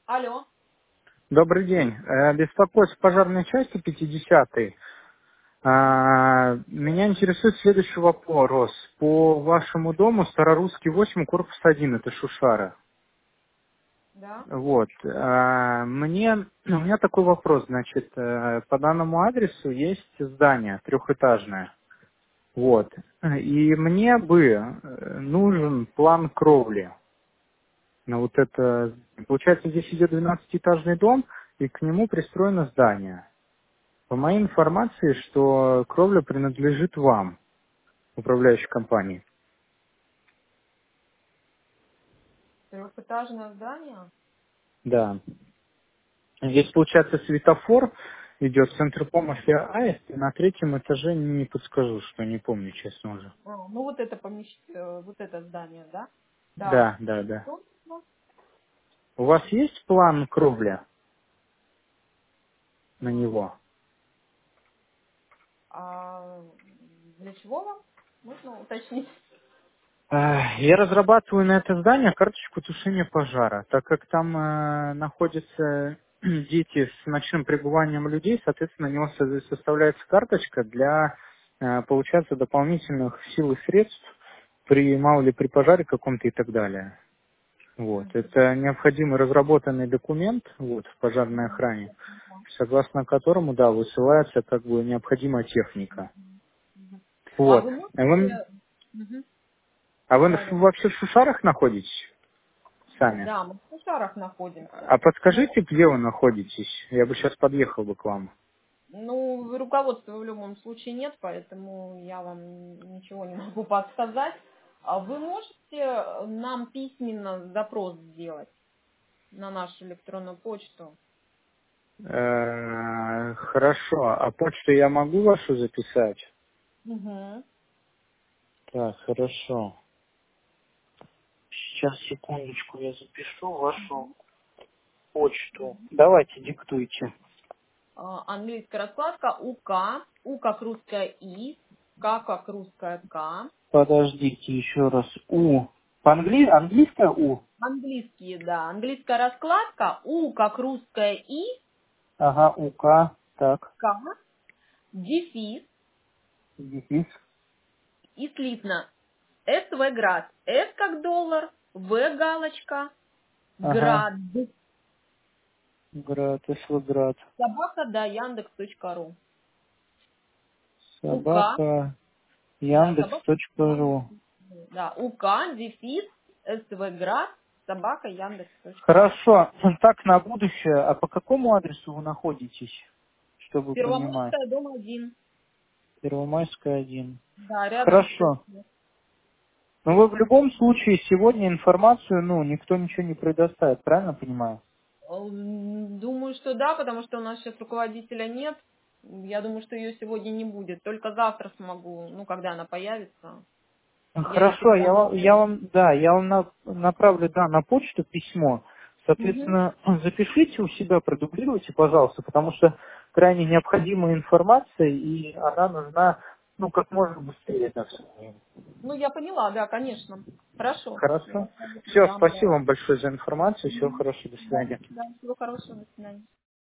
Алло. Добрый день. Беспокоюсь пожарной части 50-й. Меня интересует следующий вопрос. По вашему дому Старорусский 8, корпус 1, это Шушара. Да. Вот. У меня такой вопрос, значит, по данному адресу есть здание трехэтажное. Вот. И мне бы нужен план кровли на вот это. Получается, здесь идет 12-этажный дом, и к нему пристроено здание. По моей информации, что кровля принадлежит вам, управляющей компании. Трехэтажное здание. Да. Здесь, получается, светофор идет в центр помощи АЭС, и на третьем этаже не подскажу, что не помню, честно уже. Ну вот это вот это здание, да? Так. Да, да, да. Что? У вас есть план кровли на М, него? А для чего вам? Можно уточнить? Я разрабатываю на это здание карточку тушения пожара, так как там находятся дети с ночным пребыванием людей, соответственно, на него составляется карточка для, получается, дополнительных сил и средств при, мало ли, при пожаре каком-то и так далее. Вот. Мгм. Это необходимый разработанный документ вот, в пожарной охране, согласно которому, да, высылается как бы необходимая техника. А Вот. вы А вы, можете... Мгм. а вы Да, да. вообще в Шушарах находитесь сами? Да, мы в Кушарах находимся. А подскажите, где вы находитесь? Я бы сейчас подъехал бы к вам. Ну, руководства в любом случае нет, поэтому я вам ничего не могу подсказать. А вы можете нам письменно запрос сделать на нашу электронную почту? Хорошо. А почту я могу вашу записать? Угу. Так, хорошо. Сейчас, секундочку, я запишу вашу почту. Давайте, диктуйте. Английская раскладка УК, У как русская И, К как русская К. Подождите еще раз. У. Английское У? Английские, да. Английская раскладка У как русская И, Ага, УК. Так. К, дефис Дефис. и слитно. СВ град. С как доллар, В галочка, Ага. град. Град, Эслоград. Собака, да, Яндекс.ру. УК, Собака. да, собака, Яндекс.ру. Яндекс. Да, УК, дефис, СВ град, собака, Яндекс.ру. Хорошо. Так, на будущее. А по какому адресу вы находитесь, чтобы понимать? Первомайская, дом 1. Первомайская, 1. Да, рядом с Хорошо. Но вы в любом случае сегодня информацию, никто ничего не предоставит, правильно понимаю? Думаю, что да, потому что у нас сейчас руководителя нет. Я думаю, что ее сегодня не будет. Только завтра смогу, ну, когда она появится. Я ей Хорошо, передам. я вам направлю, да, на почту письмо. Мгм. Соответственно, запишите у себя, продублируйте, пожалуйста, потому что крайне необходимая информация, и она нужна, как можно быстрее. Так сказать. Ну, я поняла, да, конечно. Хорошо. Я Хорошо. сразу Все, передам, да. спасибо вам большое за информацию. Всего Мгм. хорошего. До Да, свидания. да, всего хорошего, до свидания.